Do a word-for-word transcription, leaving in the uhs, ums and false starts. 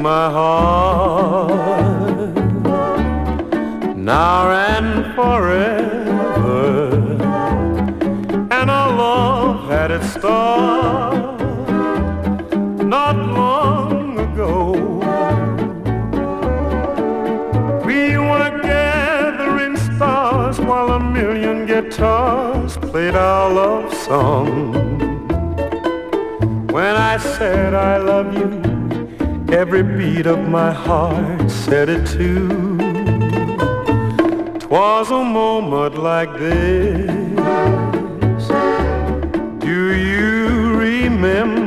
my heart now and forever, and our love had its start not long ago. We were gathering stars while a million guitars played our love song. When I said I love you, every beat of my heart said it too. 'Twas a moment like this. Do you remember?